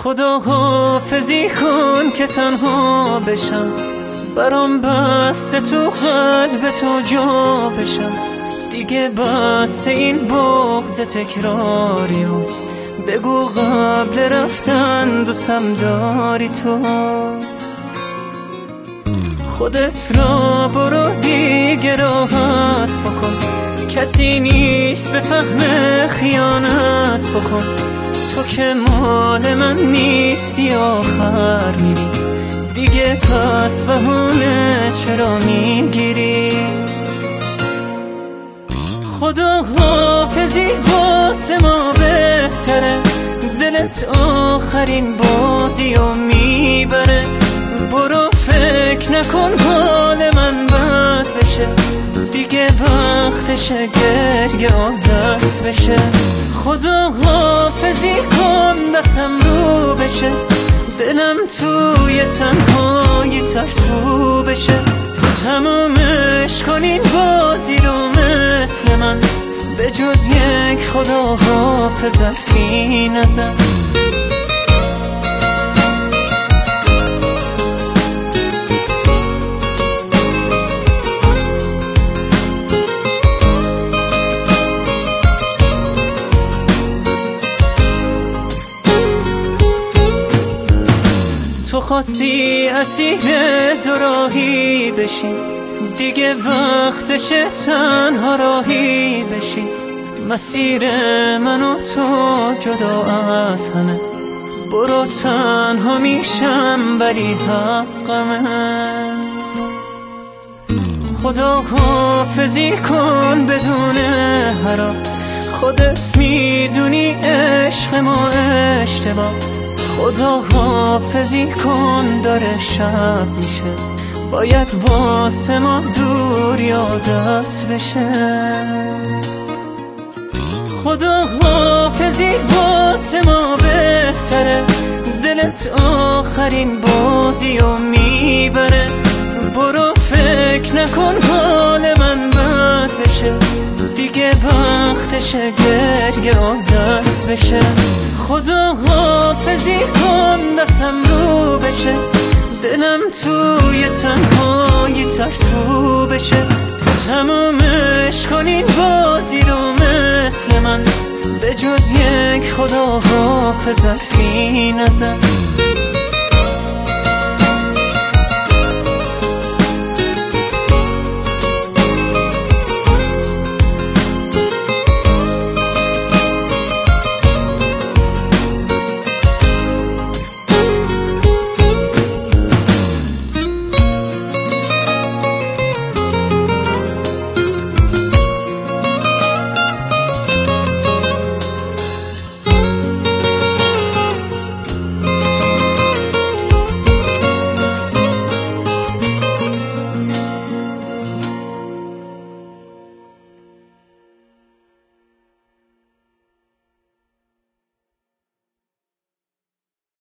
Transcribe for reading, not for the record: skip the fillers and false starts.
خدا حافظی کن که تنها بشم، برام بسته تو قلب تو جا بشم. دیگه بس این بغض تکراری و بگو قبل رفتن دوستم داری تو. خودت را برو دیگه راحت بکن، کسی نیست به فهم خیانت بکن. تو که مال من نیستی آخر میری، دیگه پس بهونه چرا میگیری؟ خدا حافظی واسه ما بهتره، دلت آخرین بازیو میبره. برو فکر نکن حال من بد بشه، دیگه وقتشه گریه عادت بشه. خدا حافظی کن دستم رو بشه، دلم توی تنهایی ترسو بشه. تمومش کن این بازی رو مثل من، به جز یک خدا حافظ حرفی نزن. تو خواستی اسیر دوراهی بشی، دیگه وقتشه تنها راهی بشی. مسیر من و تو جدا از همه، برو تنها میشم ولی حقمه. خدا حافظی کن بدون هراس، خودت میدونی عشق ما اشتباس. خدا حافظی کن داره شب میشه، باید واسه ما دور یادت بشه. خدا حافظی واسه ما بهتره، دلت آخرین بازیو میبره. برو فکر نکن حال من بد بشه، دیگه وقتشه گریه عادت بشه. خدا حافظی کن دستم رو بشه، دلم توی تنهایی ترسو بشه. تمومش کن این بازی رو مثل من، به جز یک خدا حافظ حرفی نزن.